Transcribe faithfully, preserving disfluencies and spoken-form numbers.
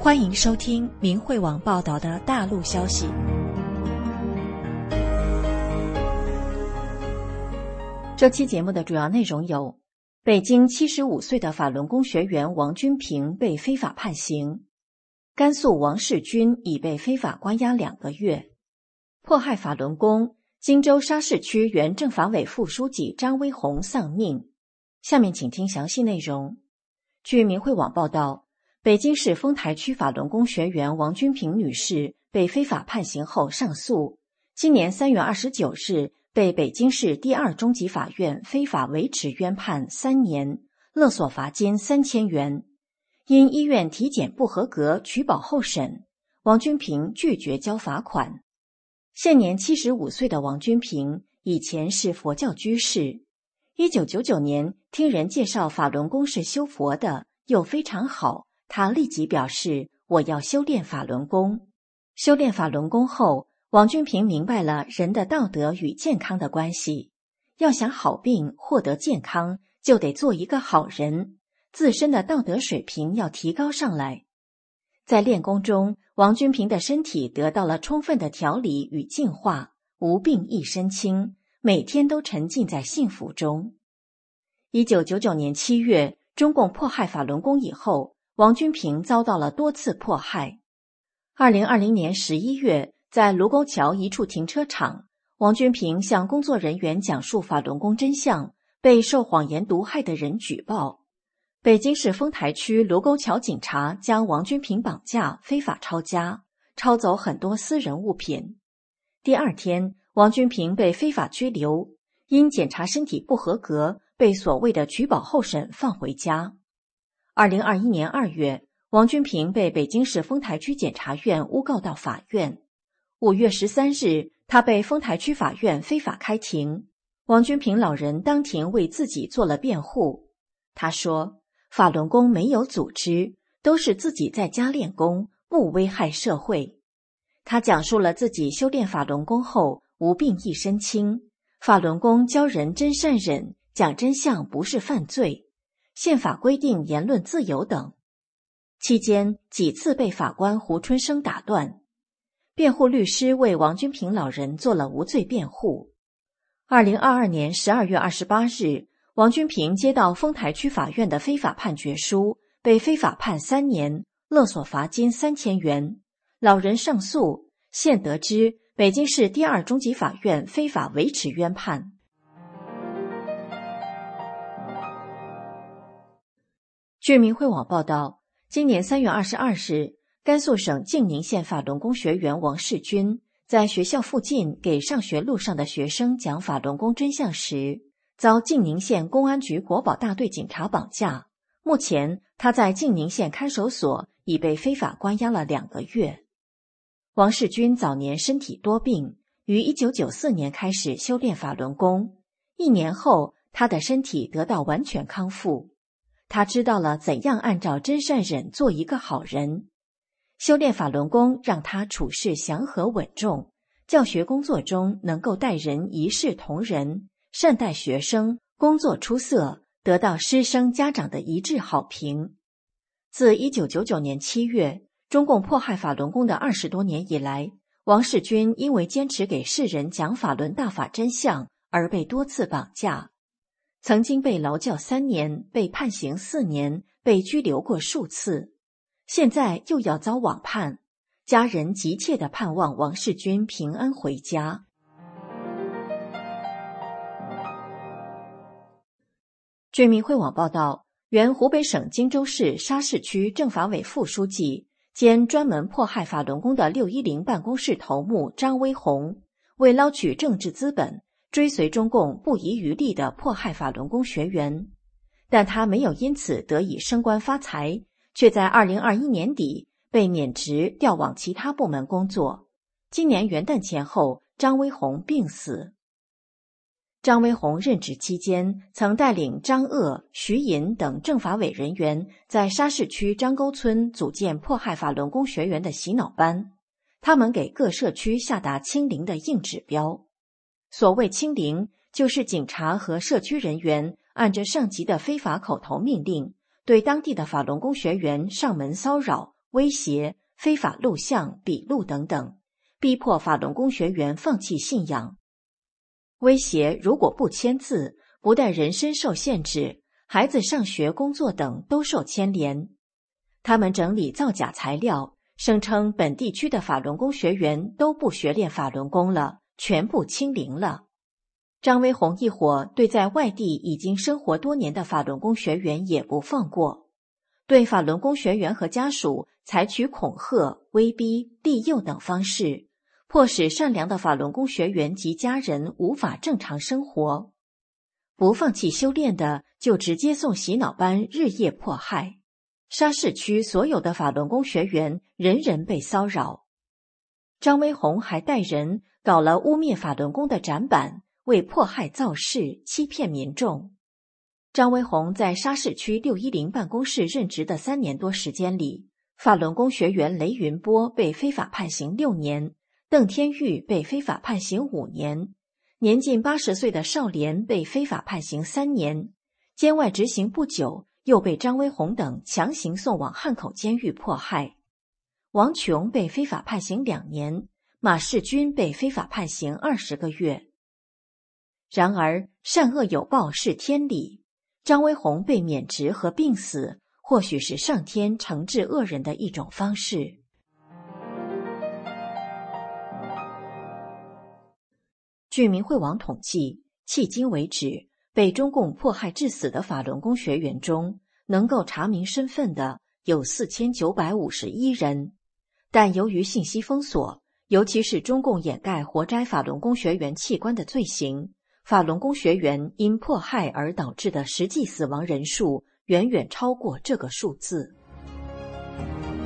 欢迎收听明慧网报道的大陆消息。这期节目的主要内容有：北京七十五岁的法轮功学员王军平被非法判刑；甘肃王世军已被非法关押两个月；迫害法轮功，荆州沙市区原政法委副书记张威红丧命。下面请听详细内容。据明慧网报道，北京市丰台区法轮功学员王军平女士被非法判刑后上诉，今年三月二十九日被北京市第二中级法院非法维持冤判三年，勒索罚金三千元。因医院体检不合格取保候审，王军平拒绝交罚款。现年七十五岁的王军平以前是佛教居士，一九九九年听人介绍法轮功是修佛的，又非常好，他立即表示我要修炼法轮功。修炼法轮功后，王军平明白了人的道德与健康的关系，要想好病获得健康，就得做一个好人，自身的道德水平要提高上来。在练功中，王军平的身体得到了充分的调理与净化，无病一身轻，每天都沉浸在幸福中。一九九九年七月，中共迫害法轮功以后，王军平遭到了多次迫害。二零二零年十一月，在卢沟桥一处停车场，王军平向工作人员讲述法轮功真相，被受谎言毒害的人举报。北京市丰台区卢沟桥警察将王军平绑架，非法抄家，抄走很多私人物品。第二天，王军平被非法拘留，因检查身体不合格，被所谓的取保候审放回家。二零二一年二月，王军平被北京市丰台区检察院诬告到法院。五月十三日，他被丰台区法院非法开庭。王军平老人当庭为自己做了辩护。他说，法轮功没有组织，都是自己在家练功，不危害社会。他讲述了自己修炼法轮功后无病一身轻，法轮功教人真善忍，讲真相不是犯罪，宪法规定言论自由等。期间几次被法官胡春生打断，辩护律师为王军平老人做了无罪辩护。二零二二年十二月二十八日，王军平接到丰台区法院的非法判决书，被非法判三年，勒索罚金三千元。老人上诉，现得知北京市第二中级法院非法维持冤判。据明慧网报道，今年三月二十二日，甘肃省晋宁县法轮功学员王世军在学校附近给上学路上的学生讲法轮功真相时，遭晋宁县公安局国保大队警察绑架。目前他在晋宁县看守所已被非法关押了两个月。王世军早年身体多病，于一九九四年开始修炼法轮功，一年后他的身体得到完全康复。他知道了怎样按照真善忍做一个好人。修炼法轮功让他处事祥和稳重，教学工作中能够待人一视同仁，善待学生，工作出色，得到师生家长的一致好评。自一九九九年七月，中共迫害法轮功的二十多年以来，王世军因为坚持给世人讲法轮大法真相而被多次绑架，曾经被劳教三年，被判刑四年，被拘留过数次。现在又要遭网判，家人急切地盼望王世军平安回家。据明慧网报道，原湖北省荆州市沙市区政法委副书记兼专门迫害法轮功的六一零办公室头目张威红，为捞取政治资本，追随中共不遗余力地迫害法轮功学员，但他没有因此得以升官发财，却在二零二一年底被免职调往其他部门工作。今年元旦前后，张威红病死。张威红任职期间，曾带领张鄂、徐银等政法委人员在沙市区张沟村组建迫害法轮功学员的洗脑班，他们给各社区下达清零的硬指标。所谓清零，就是警察和社区人员按着上级的非法口头命令，对当地的法轮功学员上门骚扰、 威胁、非法录像、笔录等等，逼迫法轮功学员放弃信仰。威胁如果不签字，不但人身受限制，孩子上学、工作等都受牵连。他们整理造假材料，声称本地区的法轮功学员都不学练法轮功了，全部清零了。张威宏一伙对在外地已经生活多年的法轮功学员也不放过，对法轮功学员和家属采取恐吓、威逼、利诱等方式，迫使善良的法轮功学员及家人无法正常生活。不放弃修炼的，就直接送洗脑班，日夜迫害。沙市区所有的法轮功学员人人被骚扰。张威宏还带人搞了污蔑法轮功的展板，为迫害造势，欺骗民众。张威宏在沙市区六一零办公室任职的三年多时间里，法轮功学员雷云波被非法判刑六年，邓天玉被非法判刑五年，年近八十岁的少年被非法判刑三年，监外执行不久，又被张威宏等强行送往汉口监狱迫害。王琼被非法判刑两年，马世军被非法判刑二十个月。然而，善恶有报是天理，张威宏被免职和病死，或许是上天惩治恶人的一种方式。据明慧网统计，迄今为止，被中共迫害致死的法轮功学员中，能够查明身份的有四千九百五十一人，但由于信息封锁，尤其是中共掩盖活摘法轮功学员器官的罪行，法轮功学员因迫害而导致的实际死亡人数远远超过这个数字。